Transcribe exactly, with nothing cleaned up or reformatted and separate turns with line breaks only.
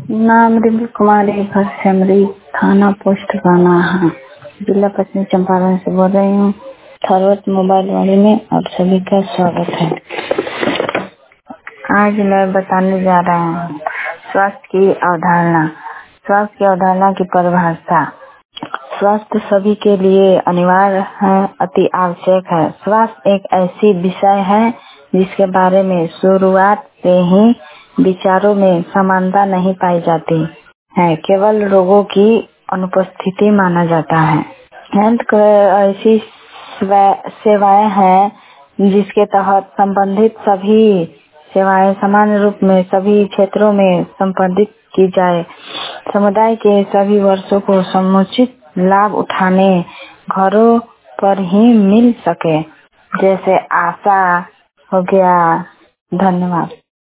नाम रिंकू कुमारी, घर सेमरी, थाना पोस्ट गाना है, जिला पश्चिमी चंपारण से बोल रही हूँ। थर्वत मोबाइल वाले में आप सभी का स्वागत है। आज मैं बताने जा रहा हूँ स्वास्थ्य की अवधारणा। स्वास्थ्य की अवधारणा की परिभाषा। स्वास्थ्य सभी के लिए अनिवार्य है, अति आवश्यक है। स्वास्थ्य एक ऐसी विषय है जिसके बारे में शुरुआत से ही विचारों में समानता नहीं पाई जाती है, केवल रोगों की अनुपस्थिति माना जाता है। हेल्थ केयर ऐसी सेवाएं हैं जिसके तहत संबंधित सभी सेवाएं सामान्य रूप में सभी क्षेत्रों में संपादित की जाए। समुदाय के सभी वर्षों को समुचित लाभ उठाने घरों पर ही मिल सके, जैसे आशा हो गया। धन्यवाद।